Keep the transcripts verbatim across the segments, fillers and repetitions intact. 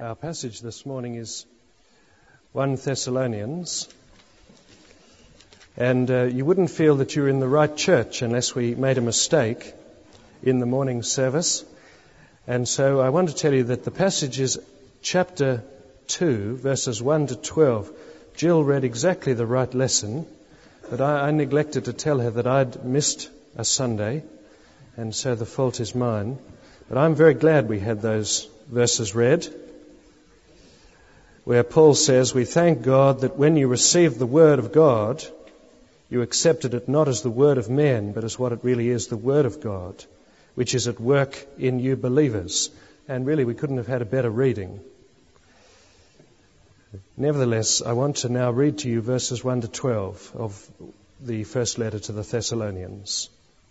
Our passage this morning is First Thessalonians, and uh, you wouldn't feel that you're in the right church unless we made a mistake in the morning service. And so I want to tell you that the passage is chapter two, verses one to twelve. Jill read exactly the right lesson, but I, I neglected to tell her that I'd missed a Sunday, and so the fault is mine. But I'm very glad we had those verses read, where Paul says, "We thank God that when you received the word of God, you accepted it not as the word of men, but as what it really is, the word of God, which is at work in you believers." And really, we couldn't have had a better reading. Nevertheless, I want to now read to you verses one to twelve of the first letter to the Thessalonians.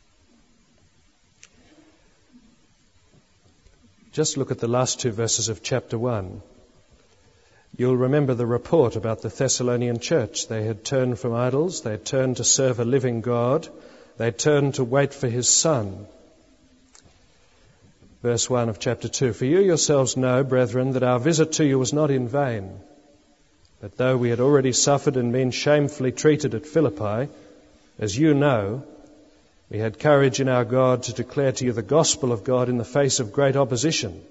Just look at the last two verses of chapter one. You'll remember the report about the Thessalonian church. They had turned from idols, they had turned to serve a living God, they had turned to wait for his Son. Verse one of chapter two, "For you yourselves know, brethren, that our visit to you was not in vain. But though we had already suffered and been shamefully treated at Philippi, as you know, we had courage in our God to declare to you the gospel of God in the face of great opposition.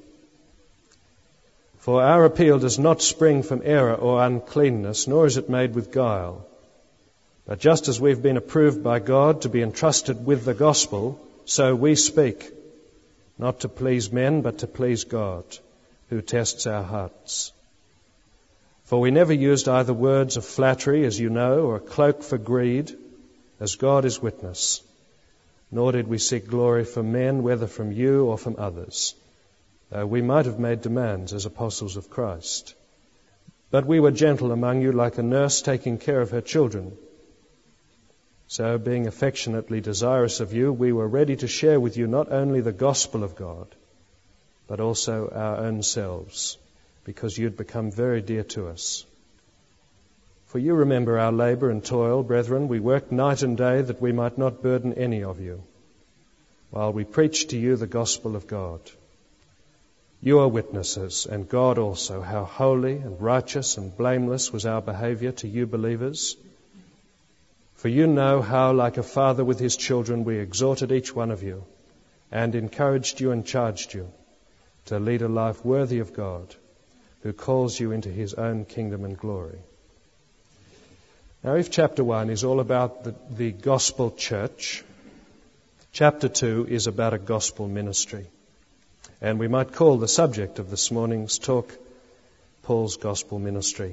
For our appeal does not spring from error or uncleanness, nor is it made with guile. But just as we've been approved by God to be entrusted with the gospel, so we speak, not to please men, but to please God, who tests our hearts. For we never used either words of flattery, as you know, or a cloak for greed, as God is witness. Nor did we seek glory from men, whether from you or from others. Uh, we might have made demands as apostles of Christ. But we were gentle among you, like a nurse taking care of her children. So, being affectionately desirous of you, we were ready to share with you not only the gospel of God, but also our own selves, because you'd become very dear to us. For you remember our labour and toil, brethren. We worked night and day that we might not burden any of you, while we preached to you the gospel of God. You are witnesses, and God also, how holy and righteous and blameless was our behaviour to you believers. For you know how, like a father with his children, we exhorted each one of you, and encouraged you and charged you to lead a life worthy of God, who calls you into his own kingdom and glory." Now, if chapter one is all about the, the gospel church, chapter two is about a gospel ministry. And we might call the subject of this morning's talk Paul's gospel ministry.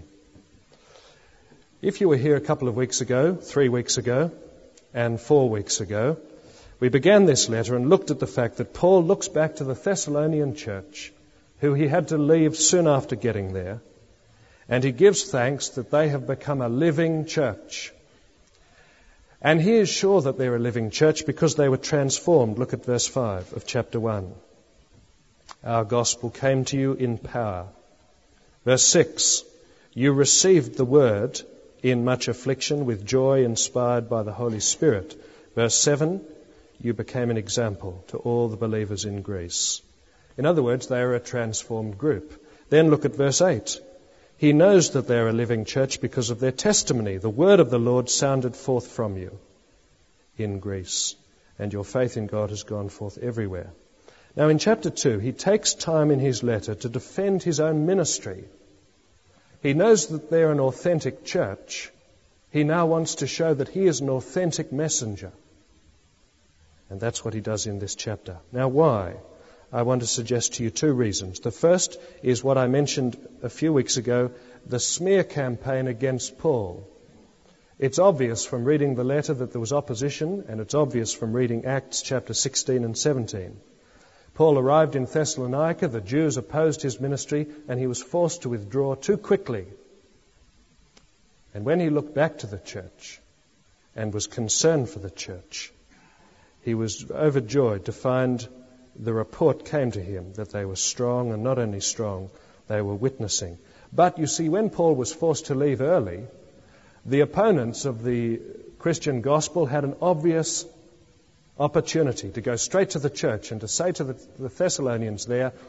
If you were here a couple of weeks ago, three weeks ago, and four weeks ago, we began this letter and looked at the fact that Paul looks back to the Thessalonian church, who he had to leave soon after getting there, and he gives thanks that they have become a living church. And he is sure that they're a living church because they were transformed. Look at verse five of chapter one. "Our gospel came to you in power." Verse six, "You received the word in much affliction with joy inspired by the Holy Spirit." Verse seven, "You became an example to all the believers in Greece." In other words, they are a transformed group. Then look at verse eight. "He knows that they are a living church because of their testimony. The word of the Lord sounded forth from you in Greece, and your faith in God has gone forth everywhere." Now in chapter two, he takes time in his letter to defend his own ministry. He knows that they're an authentic church. He now wants to show that he is an authentic messenger. And that's what he does in this chapter. Now why? I want to suggest to you two reasons. The first is what I mentioned a few weeks ago, the smear campaign against Paul. It's obvious from reading the letter that there was opposition, and it's obvious from reading Acts chapter sixteen and seventeen. Paul arrived in Thessalonica, the Jews opposed his ministry, and he was forced to withdraw too quickly. And when he looked back to the church and was concerned for the church, he was overjoyed to find the report came to him that they were strong, and not only strong, they were witnessing. But you see, when Paul was forced to leave early, the opponents of the Christian gospel had an obvious opportunity to go straight to the church and to say to the, the Thessalonians there,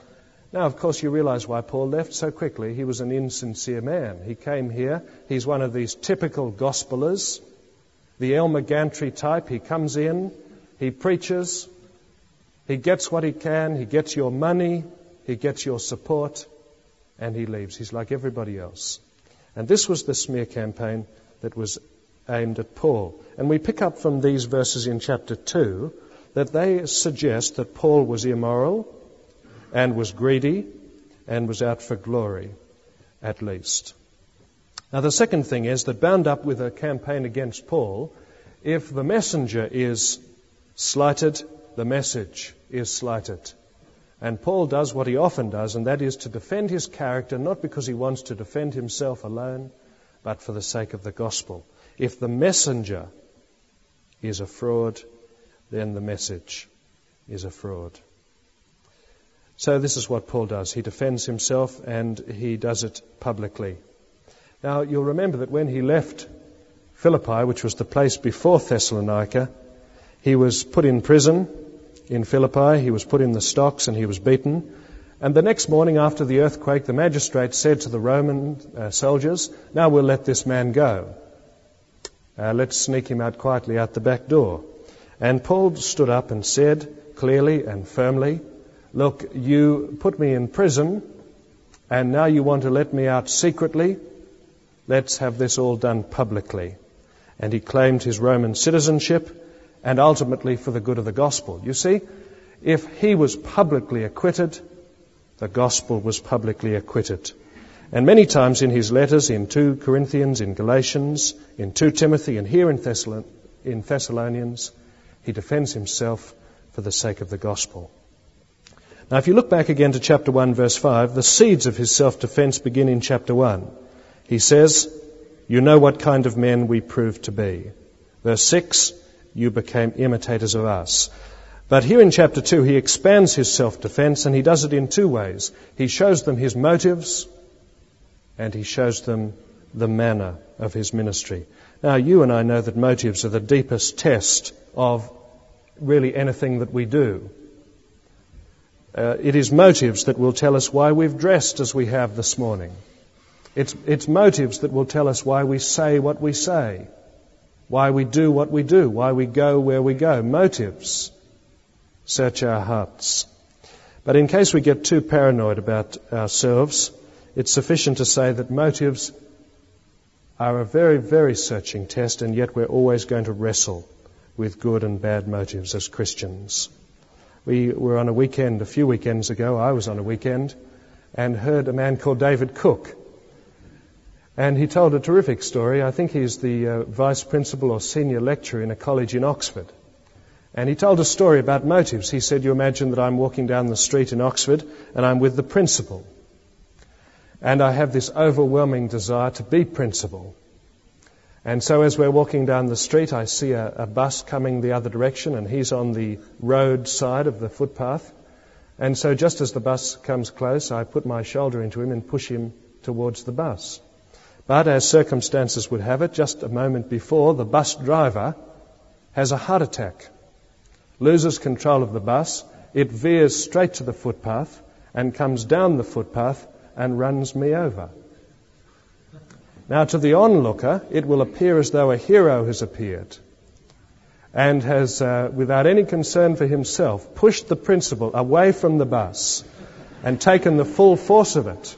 Now, of course, you realize why Paul left so quickly. He was an insincere man. He came here. He's one of these typical gospelers, the Elmer Gantry type. He comes in, he preaches, he gets what he can, he gets your money, he gets your support, and he leaves. He's like everybody else. And this was the smear campaign that was aimed at Paul. And we pick up from these verses in chapter two that they suggest that Paul was immoral and was greedy and was out for glory, at least. Now, the second thing is that bound up with a campaign against Paul, if the messenger is slighted, the message is slighted. And Paul does what he often does, and that is to defend his character, not because he wants to defend himself alone, but for the sake of the gospel. If the messenger is a fraud, then the message is a fraud. So this is what Paul does. He defends himself, and he does it publicly. Now, you'll remember that when he left Philippi, which was the place before Thessalonica, he was put in prison in Philippi, he was put in the stocks, and he was beaten. And the next morning after the earthquake, the magistrate said to the Roman uh, soldiers, "Now we'll let this man go. Uh, let's sneak him out quietly out the back door." And Paul stood up and said clearly and firmly, "Look, you put me in prison, and now you want to let me out secretly? Let's have this all done publicly." And he claimed his Roman citizenship, and ultimately for the good of the gospel. You see, if he was publicly acquitted, the gospel was publicly acquitted. And many times in his letters, in Second Corinthians, in Galatians, in Second Timothy, and here in, Thessalon- in Thessalonians, he defends himself for the sake of the gospel. Now, if you look back again to chapter one, verse five, the seeds of his self-defense begin in chapter one. He says, "You know what kind of men we proved to be." Verse six, "You became imitators of us." But here in chapter two, he expands his self-defense, and he does it in two ways. He shows them his motives, and he shows them the manner of his ministry. Now, you and I know that motives are the deepest test of really anything that we do. Uh, it is motives that will tell us why we've dressed as we have this morning. It's, it's motives that will tell us why we say what we say, why we do what we do, why we go where we go. Motives search our hearts. But in case we get too paranoid about ourselves, it's sufficient to say that motives are a very, very searching test, and yet we're always going to wrestle with good and bad motives as Christians. We were on a weekend a few weekends ago, I was on a weekend, and heard a man called David Cook. And he told a terrific story. I think he's the uh, vice principal or senior lecturer in a college in Oxford. And he told a story about motives. He said, you imagine that I'm walking down the street in Oxford and I'm with the principal. And I have this overwhelming desire to be principal. And so as we're walking down the street, I see a, a bus coming the other direction, and he's on the road side of the footpath. And so just as the bus comes close, I put my shoulder into him and push him towards the bus. But as circumstances would have it, just a moment before, the bus driver has a heart attack, loses control of the bus, it veers straight to the footpath and comes down the footpath and runs me over. Now, to the onlooker, it will appear as though a hero has appeared and has, uh, without any concern for himself, pushed the principal away from the bus and taken the full force of it.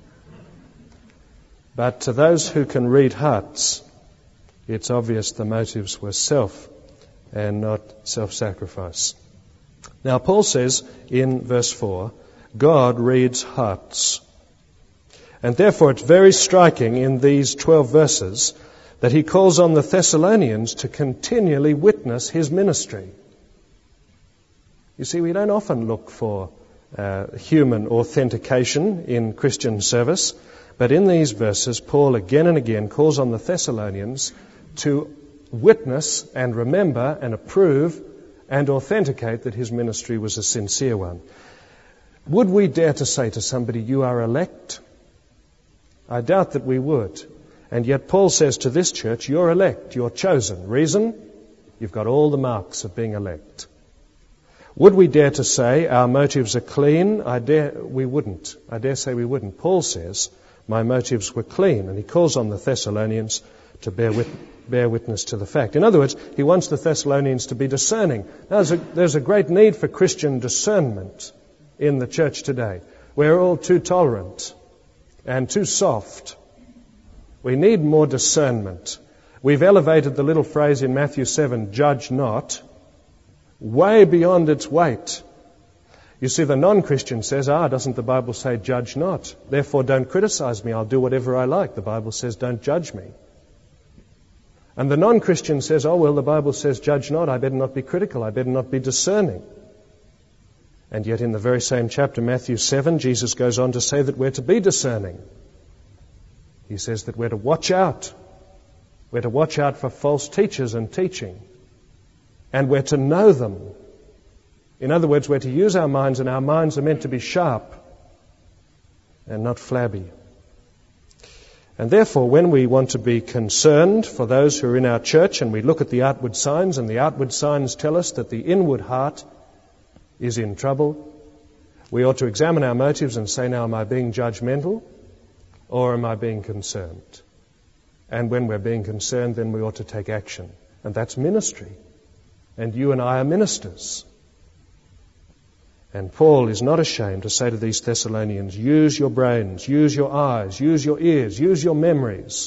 But to those who can read hearts, it's obvious the motives were self and not self-sacrifice. Now, Paul says in verse four, God reads hearts. And therefore it's very striking in these twelve verses that he calls on the Thessalonians to continually witness his ministry. You see, we don't often look for uh, human authentication in Christian service, but in these verses, Paul again and again calls on the Thessalonians to witness and remember and approve and authenticate that his ministry was a sincere one. Would we dare to say to somebody, you are elect? I doubt that we would. And yet Paul says to this church, you're elect, you're chosen. Reason? You've got all the marks of being elect. Would we dare to say our motives are clean? I dare, we wouldn't. I dare say we wouldn't. Paul says, my motives were clean, and he calls on the Thessalonians to bear, wit- bear witness to the fact. In other words, he wants the Thessalonians to be discerning. Now, there's a, there's a great need for Christian discernment in the church today. We're all too tolerant and too soft. We need more discernment. We've elevated the little phrase in Matthew seven, judge not, way beyond its weight. You see, the non-Christian says, ah, doesn't the Bible say judge not? Therefore don't criticize me, I'll do whatever I like. The Bible says don't judge me. And the non-Christian says, oh, well, the Bible says judge not, I better not be critical, I better not be discerning. And yet in the very same chapter, Matthew seven, Jesus goes on to say that we're to be discerning. He says that we're to watch out. We're to watch out for false teachers and teaching. And we're to know them. In other words, we're to use our minds, and our minds are meant to be sharp and not flabby. And therefore, when we want to be concerned for those who are in our church and we look at the outward signs, and the outward signs tell us that the inward heart is in trouble, we ought to examine our motives and say, now, am I being judgmental or am I being concerned? And when we're being concerned, then we ought to take action. And that's ministry. And you and I are ministers. And Paul is not ashamed to say to these Thessalonians, use your brains, use your eyes, use your ears, use your memories,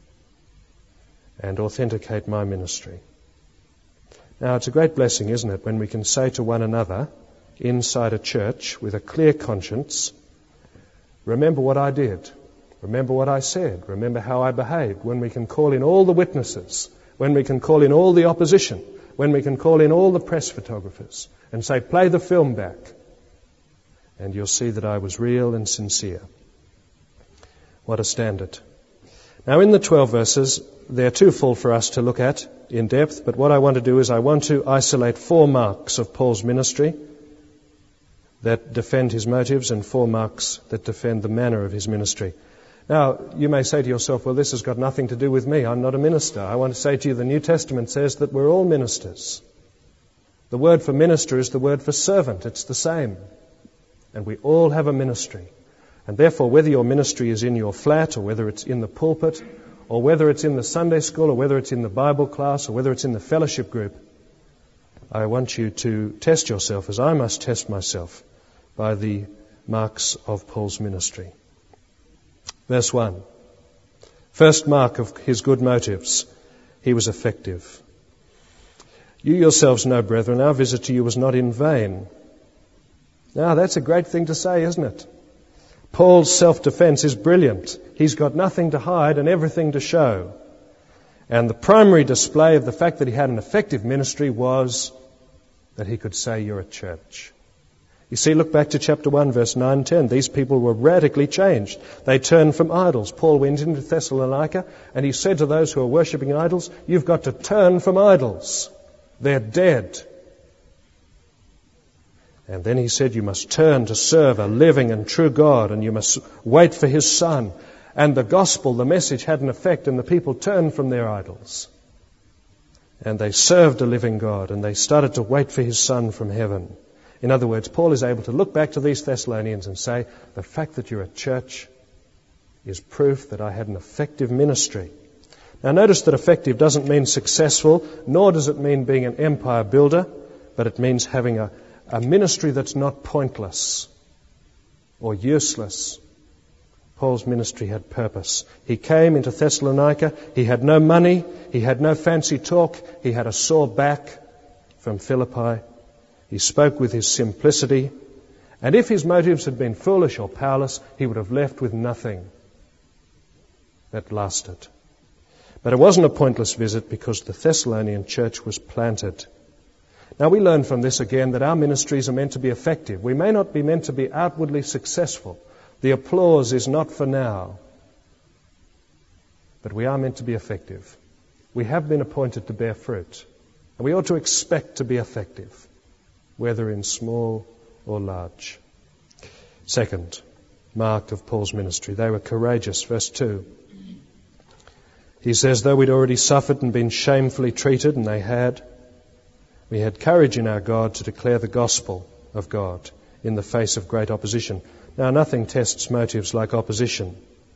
and authenticate my ministry. Now, it's a great blessing, isn't it, when we can say to one another inside a church with a clear conscience, remember what I did, remember what I said, remember how I behaved, when we can call in all the witnesses, when we can call in all the opposition, when we can call in all the press photographers and say, play the film back, and you'll see that I was real and sincere. What a standard. Now, in the twelve verses, they're too full for us to look at in depth, but what I want to do is I want to isolate four marks of Paul's ministry that defend his motives and four marks that defend the manner of his ministry. Now, you may say to yourself, well, this has got nothing to do with me. I'm not a minister. I want to say to you, the New Testament says that we're all ministers. The word for minister is the word for servant. It's the same. And we all have a ministry. And therefore, whether your ministry is in your flat, or whether it's in the pulpit, or whether it's in the Sunday school, or whether it's in the Bible class, or whether it's in the fellowship group, I want you to test yourself, as I must test myself, by the marks of Paul's ministry. Verse one. First mark of his good motives. He was effective. You yourselves know, brethren, our visit to you was not in vain. Now, that's a great thing to say, isn't it? Paul's self-defense is brilliant. He's got nothing to hide and everything to show. And the primary display of the fact that he had an effective ministry was that he could say, you're a church. You see, look back to chapter one, verse nine and ten. These people were radically changed. They turned from idols. Paul went into Thessalonica and he said to those who are worshipping idols, you've got to turn from idols. They're dead. And then he said, you must turn to serve a living and true God, and you must wait for his Son. And the gospel, the message, had an effect, and the people turned from their idols. And they served a living God, and they started to wait for his Son from heaven. In other words, Paul is able to look back to these Thessalonians and say, the fact that you're a church is proof that I had an effective ministry. Now notice that effective doesn't mean successful, nor does it mean being an empire builder, but it means having a, a ministry that's not pointless or useless. Paul's ministry had purpose. He came into Thessalonica, he had no money, he had no fancy talk, he had a sore back from Philippi. He spoke with his simplicity, and if his motives had been foolish or powerless, he would have left with nothing that lasted. But it wasn't a pointless visit because the Thessalonian church was planted. Now we learn from this again that our ministries are meant to be effective. We may not be meant to be outwardly successful. The applause is not for now. But we are meant to be effective. We have been appointed to bear fruit. And we ought to expect to be effective, whether in small or large. Second mark of Paul's ministry. They were courageous. Verse two. He says, though we'd already suffered and been shamefully treated, and they had, We had courage in our God to declare the gospel of God in the face of great opposition. Now, nothing tests motives like opposition.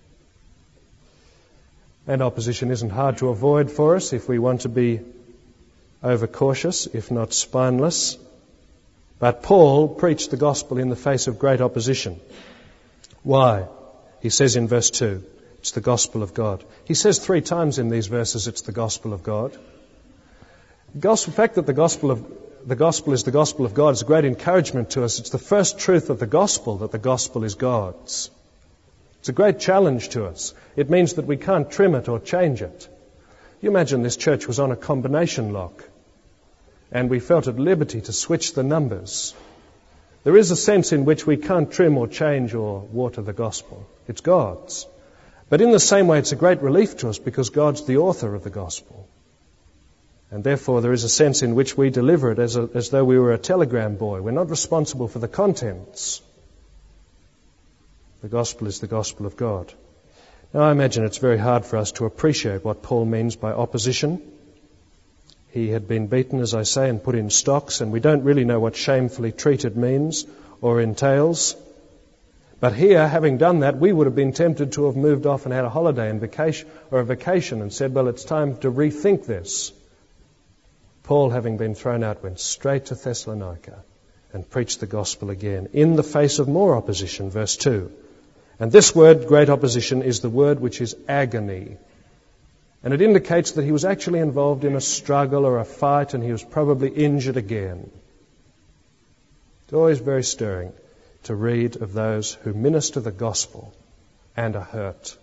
And opposition isn't hard to avoid for us if we want to be overcautious, if not spineless. But Paul preached the gospel in the face of great opposition. Why? He says in verse two, it's the gospel of God. He says three times in these verses, it's the gospel of God. The gospel, fact that the gospel of the gospel is the gospel of God is a great encouragement to us. It's the first truth of the gospel, that the gospel is God's. It's a great challenge to us. It means that we can't trim it or change it. You imagine this church was on a combination lock and we felt at liberty to switch the numbers. There is a sense in which we can't trim or change or water the gospel. It's God's. But in the same way, it's a great relief to us because God's the author of the gospel. And therefore, there is a sense in which we deliver it as, a, as though we were a telegram boy. We're not responsible for the contents. The gospel is the gospel of God. Now, I imagine it's very hard for us to appreciate what Paul means by opposition. He had been beaten, as I say, and put in stocks, and we don't really know what shamefully treated means or entails. But here, having done that, we would have been tempted to have moved off and had a holiday and vacation, or a vacation and said, well, it's time to rethink this. Paul, having been thrown out, went straight to Thessalonica and preached the gospel again in the face of more opposition, verse two. And this word, great opposition, is the word which is agony. And it indicates that he was actually involved in a struggle or a fight, and he was probably injured again. It's always very stirring to read of those who minister the gospel and are hurt.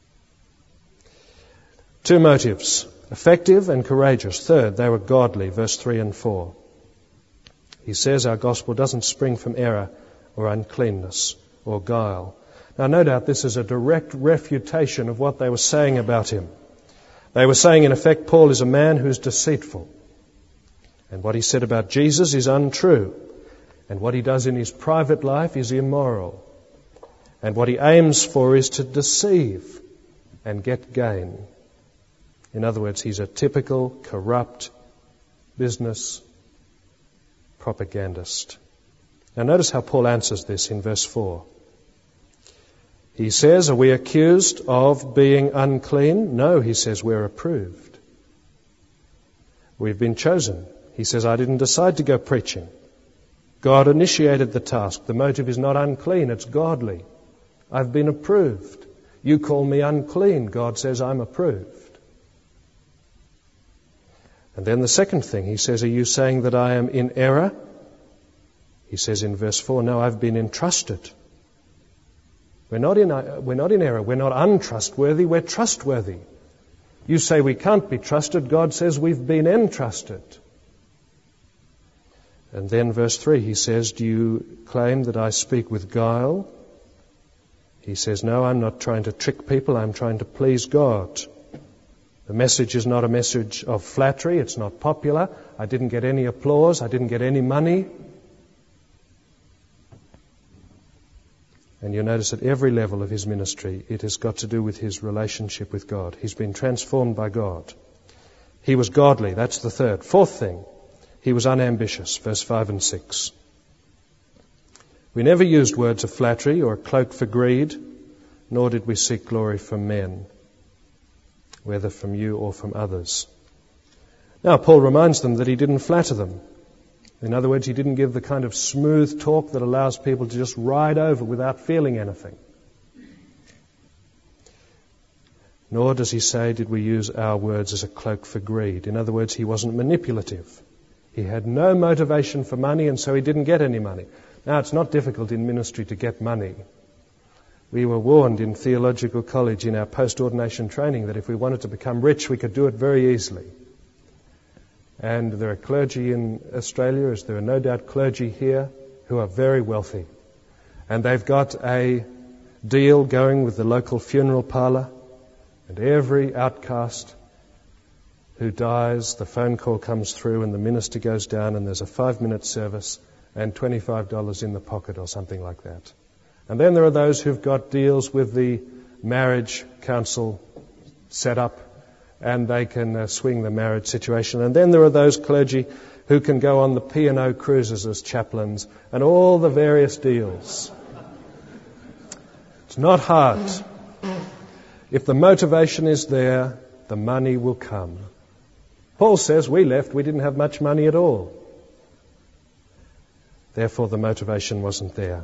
Two motives, effective and courageous. Third, they were godly, verse three and four. He says our gospel doesn't spring from error or uncleanness or guile. Now, no doubt this is a direct refutation of what they were saying about him. They were saying, in effect, Paul is a man who's deceitful. And what he said about Jesus is untrue. And what he does in his private life is immoral. And what he aims for is to deceive and get gain. In other words, he's a typical, corrupt business propagandist. Now notice how Paul answers this in verse four. He says, are we accused of being unclean? No, he says, we're approved. We've been chosen. He says, I didn't decide to go preaching. God initiated the task. The motive is not unclean, it's godly. I've been approved. You call me unclean. God says, I'm approved. And then the second thing, he says, are you saying that I am in error? He says in verse four, no, I've been entrusted. We're not in, we're not in error. We're not untrustworthy. We're trustworthy. You say we can't be trusted. God says we've been entrusted. And then verse three, he says, do you claim that I speak with guile? He says, no, I'm not trying to trick people. I'm trying to please God. The message is not a message of flattery. It's not popular. I didn't get any applause. I didn't get any money. And you'll notice at every level of his ministry, it has got to do with his relationship with God. He's been transformed by God. He was godly. That's the third. Fourth thing, he was unambitious. Verse five and six. We never used words of flattery or a cloak for greed, nor did we seek glory from men, whether from you or from others. Now, Paul reminds them that he didn't flatter them. In other words, he didn't give the kind of smooth talk that allows people to just ride over without feeling anything. Nor does he say, did we use our words as a cloak for greed. In other words, he wasn't manipulative. He had no motivation for money, and so he didn't get any money. Now, it's not difficult in ministry to get money. We were warned in theological college in our post-ordination training that if we wanted to become rich, we could do it very easily. And there are clergy in Australia, as there are no doubt clergy here, who are very wealthy. And they've got a deal going with the local funeral parlour. And every outcast who dies, the phone call comes through and the minister goes down and there's a five-minute service and twenty-five dollars in the pocket or something like that. And then there are those who've got deals with the marriage council set up, and they can uh, swing the marriage situation. And then there are those clergy who can go on the P and O cruises as chaplains and all the various deals. It's not hard. If the motivation is there, the money will come. Paul says we left, we didn't have much money at all. Therefore, the motivation wasn't there.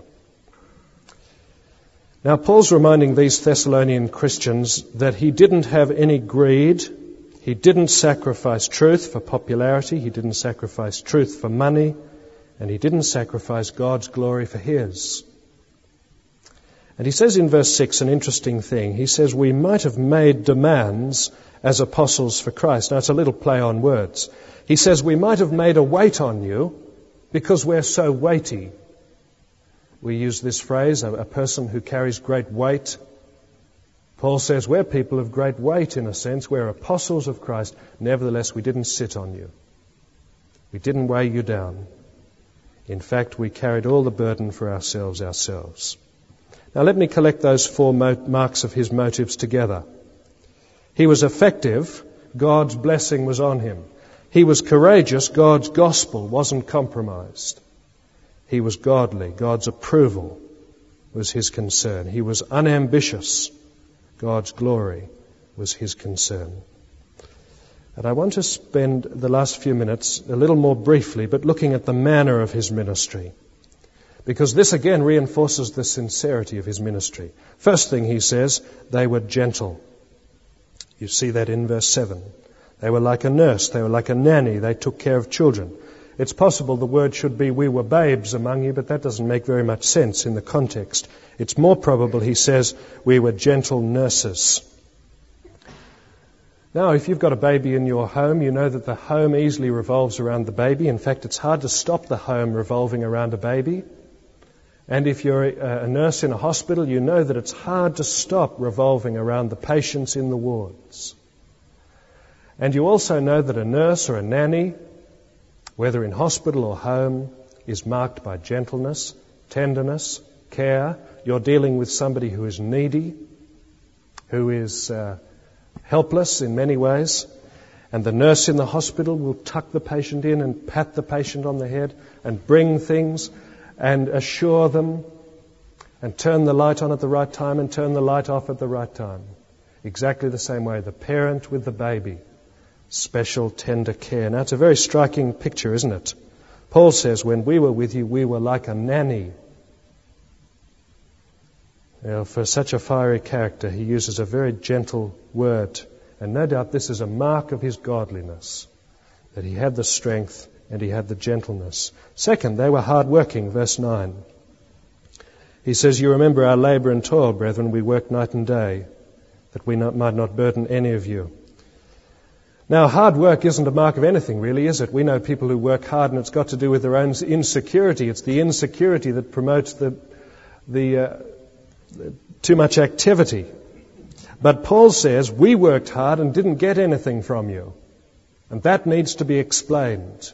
Now, Paul's reminding these Thessalonian Christians that he didn't have any greed. He didn't sacrifice truth for popularity. He didn't sacrifice truth for money. And he didn't sacrifice God's glory for his. And he says in verse six an interesting thing. He says, we might have made demands as apostles for Christ. Now, it's a little play on words. He says, we might have made a weight on you because we're so weighty. We use this phrase, a, a person who carries great weight. Paul says we're people of great weight in a sense. We're apostles of Christ. Nevertheless, we didn't sit on you. We didn't weigh you down. In fact, we carried all the burden for ourselves ourselves. Now let me collect those four mo- marks of his motives together. He was effective. God's blessing was on him. He was courageous. God's gospel wasn't compromised. He was godly. God's approval was his concern. He was unambitious. God's glory was his concern. And I want to spend the last few minutes a little more briefly, but looking at the manner of his ministry. Because this again reinforces the sincerity of his ministry. First thing he says, they were gentle. You see that in verse seven. They were like a nurse. They were like a nanny. They took care of children. It's possible the word should be, we were babes among you, but that doesn't make very much sense in the context. It's more probable, he says, we were gentle nurses. Now, if you've got a baby in your home, you know that the home easily revolves around the baby. In fact, it's hard to stop the home revolving around a baby. And if you're a nurse in a hospital, you know that it's hard to stop revolving around the patients in the wards. And you also know that a nurse or a nanny, whether in hospital or home, is marked by gentleness, tenderness, care. You're dealing with somebody who is needy, who is uh, helpless in many ways. And the nurse in the hospital will tuck the patient in and pat the patient on the head and bring things and assure them and turn the light on at the right time and turn the light off at the right time. Exactly the same way, the parent with the baby. Special, tender care. Now, it's a very striking picture, isn't it? Paul says, when we were with you, we were like a nanny. Now, for such a fiery character, he uses a very gentle word. And no doubt this is a mark of his godliness, that he had the strength and he had the gentleness. Second, they were hard-working, verse nine. He says, you remember our labour and toil, brethren, we worked night and day, that we not, might not burden any of you. Now, hard work isn't a mark of anything, really, is it? We know people who work hard, and it's got to do with their own insecurity. It's the insecurity that promotes the, the, uh, the too much activity. But Paul says, we worked hard and didn't get anything from you. And that needs to be explained.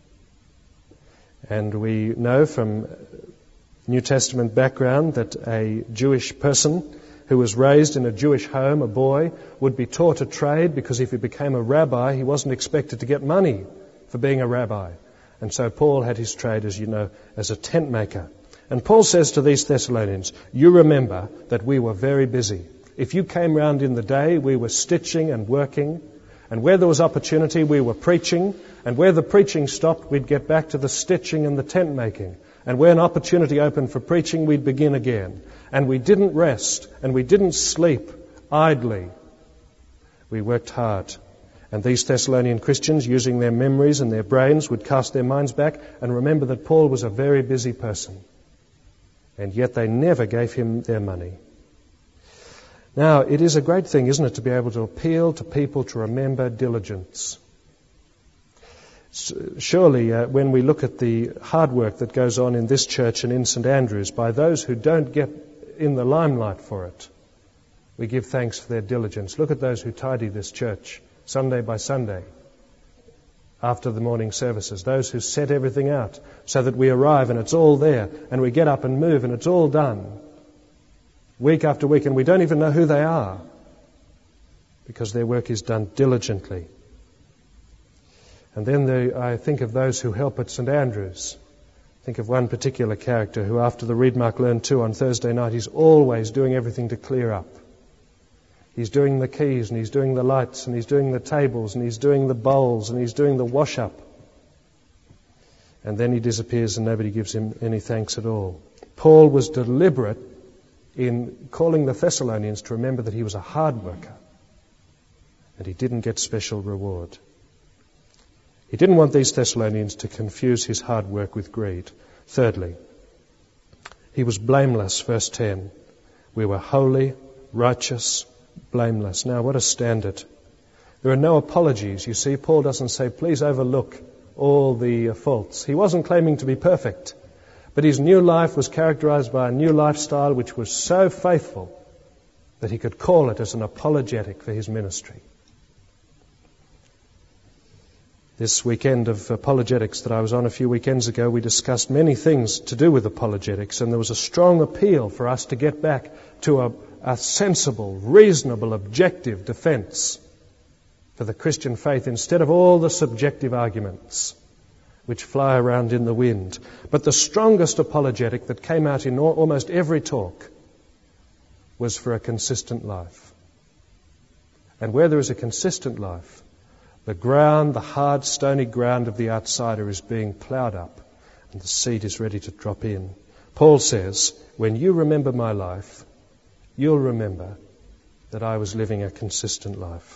And we know from New Testament background that a Jewish person who was raised in a Jewish home, a boy, would be taught a trade because if he became a rabbi, he wasn't expected to get money for being a rabbi. And so Paul had his trade, as you know, as a tent maker. And Paul says to these Thessalonians, you remember that we were very busy. If you came round in the day, we were stitching and working. And where there was opportunity, we were preaching. And where the preaching stopped, we'd get back to the stitching and the tent making. And where an opportunity opened for preaching, we'd begin again. And we didn't rest, and we didn't sleep idly. We worked hard. And these Thessalonian Christians, using their memories and their brains, would cast their minds back and remember that Paul was a very busy person. And yet they never gave him their money. Now, it is a great thing, isn't it, to be able to appeal to people to remember diligence. Surely, uh, when we look at the hard work that goes on in this church and in St Andrews by those who don't get in the limelight for it, we give thanks for their diligence. Look at those who tidy this church Sunday by Sunday after the morning services, those who set everything out so that we arrive and it's all there, and we get up and move and it's all done week after week, and we don't even know who they are because their work is done diligently. And then the, I think of those who help at St Andrews. Think of one particular character who, after the Read, Mark, Learn two on Thursday night, he's always doing everything to clear up. He's doing the keys, and he's doing the lights, and he's doing the tables, and he's doing the bowls, and he's doing the wash-up. And then he disappears and nobody gives him any thanks at all. Paul was deliberate in calling the Thessalonians to remember that he was a hard worker, and he didn't get special reward. He didn't want these Thessalonians to confuse his hard work with greed. Thirdly, he was blameless, verse ten. We were holy, righteous, blameless. Now, what a standard. There are no apologies. You see, Paul doesn't say, please overlook all the uh, faults. He wasn't claiming to be perfect, but his new life was characterized by a new lifestyle which was so faithful that he could call it as an apologetic for his ministry. This weekend of apologetics that I was on a few weekends ago, we discussed many things to do with apologetics, and there was a strong appeal for us to get back to a, a sensible, reasonable, objective defense for the Christian faith instead of all the subjective arguments which fly around in the wind. But the strongest apologetic that came out in almost every talk was for a consistent life. And where there is a consistent life, the ground, the hard, stony ground of the outsider is being ploughed up and the seed is ready to drop in. Paul says, when you remember my life, you'll remember that I was living a consistent life.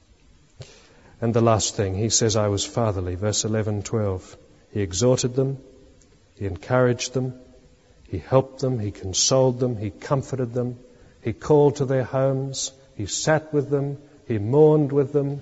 And the last thing, he says, I was fatherly, verse eleven, twelve. He exhorted them, he encouraged them, he helped them, he consoled them, he comforted them, he called to their homes, he sat with them, he mourned with them.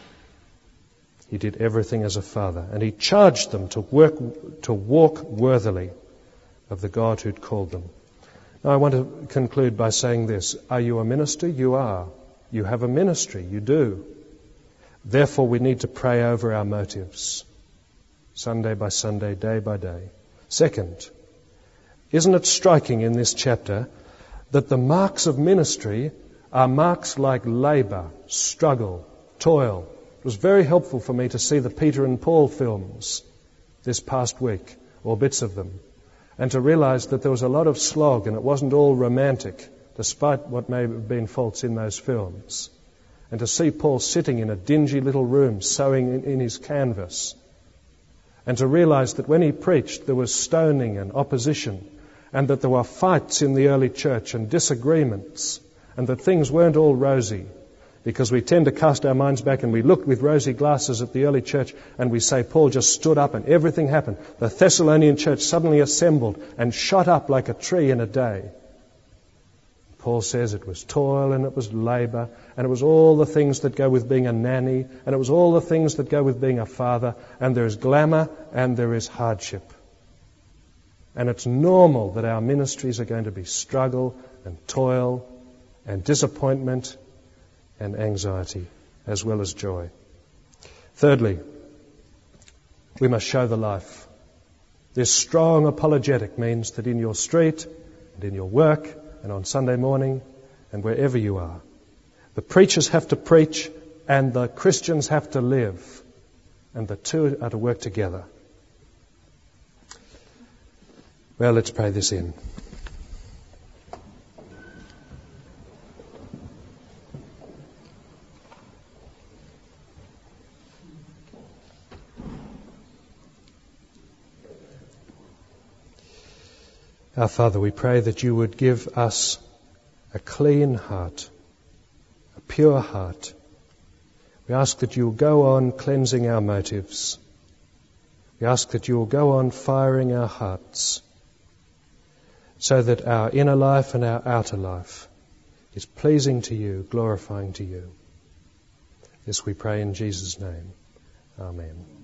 He did everything as a father, and he charged them to work, to walk worthily of the God who'd called them. Now I want to conclude by saying this. Are you a minister? You are. You have a ministry. You do. Therefore we need to pray over our motives, Sunday by Sunday, day by day. Second, isn't it striking in this chapter that the marks of ministry are marks like labour, struggle, toil? It was very helpful for me to see the Peter and Paul films this past week, or bits of them, and to realise that there was a lot of slog and it wasn't all romantic, despite what may have been faults in those films. And to see Paul sitting in a dingy little room sewing in, in his canvas, and to realise that when he preached there was stoning and opposition, and that there were fights in the early church and disagreements, and that things weren't all rosy. Because we tend to cast our minds back and we look with rosy glasses at the early church and we say Paul just stood up and everything happened. The Thessalonian church suddenly assembled and shot up like a tree in a day. Paul says it was toil and it was labour and it was all the things that go with being a nanny and it was all the things that go with being a father, and there is glamour and there is hardship. And it's normal that our ministries are going to be struggle and toil and disappointment and anxiety, as well as joy. Thirdly, we must show the life. This strong apologetic means that in your street and in your work and on Sunday morning and wherever you are, the preachers have to preach and the Christians have to live, and the two are to work together. Well, let's pray this in. Our Father, we pray that you would give us a clean heart, a pure heart. We ask that you will go on cleansing our motives. We ask that you will go on firing our hearts so that our inner life and our outer life is pleasing to you, glorifying to you. This we pray in Jesus' name. Amen.